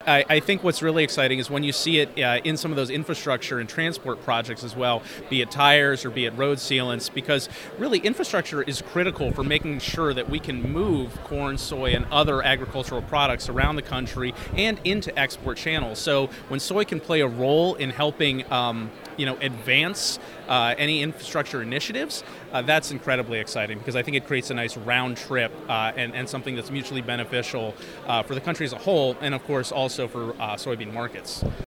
I think what's really exciting is when you see it in some of those infrastructure and transport projects as well, be it tires or be it road sealants, because really infrastructure is critical for making sure that we can move corn, soy, and other agricultural products around the country and into export channels. So when soy can play a role in helping advance any infrastructure initiatives, that's incredibly exciting because I think it creates a nice round trip and something that's mutually beneficial for the country as a whole, and of course also for soybean markets.